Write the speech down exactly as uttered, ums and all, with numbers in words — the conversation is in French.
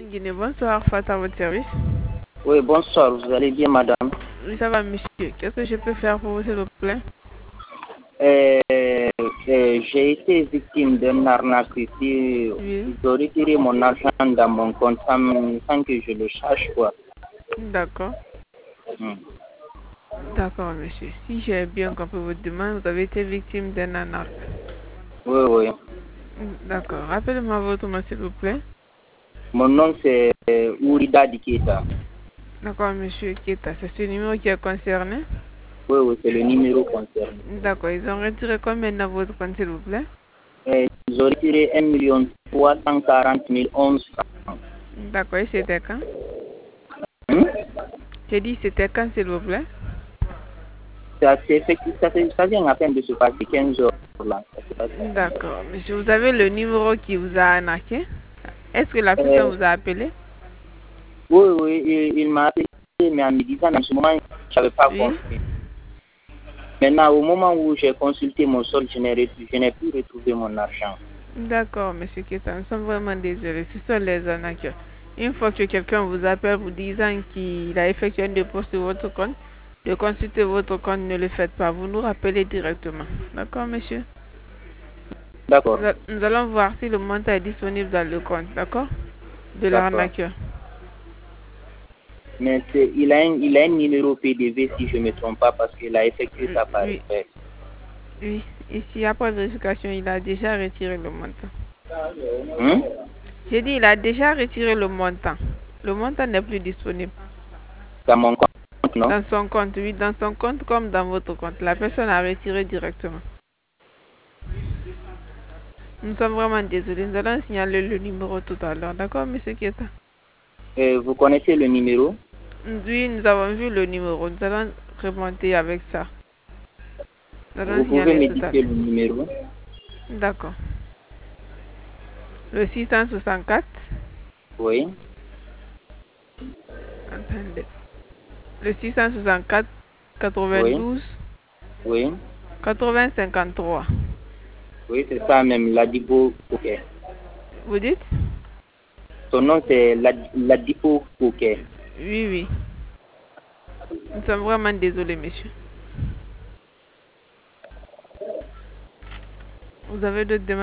Guinée, bonsoir, Fata, à votre service. Oui, bonsoir, vous allez bien, madame? Oui, ça va, monsieur. Qu'est-ce que je peux faire pour vous, s'il vous plaît? Euh, euh, j'ai été victime d'un arnaque ici. Oui. Ils ont retiré mon argent dans mon compte sans, sans que je le sache, quoi. D'accord. Hmm. D'accord, monsieur. Si j'ai bien compris votre demande, vous avez été victime d'un arnaque. Oui, oui. D'accord. Rappelez-moi votre nom, s'il vous plaît. Mon nom, c'est euh, Ourida Diketa. D'accord, monsieur Keta. C'est ce numéro qui est concerné? Oui, oui, c'est le numéro concerné. D'accord. Ils ont retiré combien dans votre compte, s'il vous plaît? Euh, ils ont retiré un million trois cent quarante mille onze francs. D'accord. Et c'était quand? Hmm? J'ai dit c'était quand, s'il vous plaît? Ça, c'est fait- ça, fait- ça vient à peine de se passer quinze heures là. D'accord. Monsieur, vous avez le numéro qui vous a arnaqué? Est-ce que la Euh, personne vous a appelé? oui, oui, il, il m'a appelé, mais en me disant en ce moment, je n'avais pas Oui. compris. Maintenant, au moment où j'ai consulté mon solde, je n'ai re- je n'ai plus retrouvé mon argent. D'accord, monsieur Keta, nous sommes vraiment désolés. Ce sont les arnaqueurs. Une fois que quelqu'un vous appelle vous disant qu'il a effectué un dépôt sur votre compte, de consulter votre compte, ne le faites pas. Vous nous rappelez directement. D'accord, monsieur? D'accord, Nous a- nous allons voir si le montant est disponible dans le compte. D'accord? De d'accord. l'arnaqueur. Mais c'est- il, a un, il a un numéro P D V si je ne me trompe pas parce qu'il a effectué Oui, ça par oui, effet. oui. Ici, après vérification, il a déjà retiré le montant. Hein? J'ai dit, il a déjà retiré le montant. Le montant n'est plus disponible. Dans mon compte, non? Dans son compte, oui, dans son compte comme dans votre compte. La personne a retiré directement. Nous sommes vraiment désolés. Nous allons signaler le numéro tout à l'heure. D'accord, monsieur Kieta? Euh, vous connaissez le numéro? Oui, nous avons vu le numéro. Nous allons remonter avec ça. Nous allons Vous pouvez signaler me tout à dicter l'heure. le numéro? D'accord. Le six cent soixante-quatre. Oui, Attendez. Le six cent soixante-quatre, oui, quatre-vingt-douze, oui. quatre-vingts, cinquante-trois. Oui, c'est ça même, Ladipo Fouquet. Vous dites? Son nom, c'est Lad- Ladipo Fouquet. Oui, oui. Nous sommes vraiment désolés, monsieur. Vous avez d'autres demandes?